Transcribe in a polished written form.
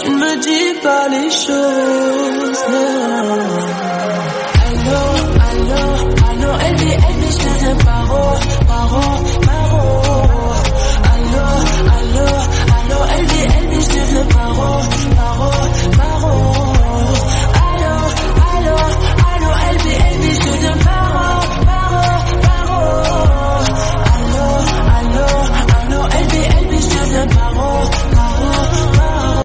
tu ne me dis pas les choses. Allô, allô, allô,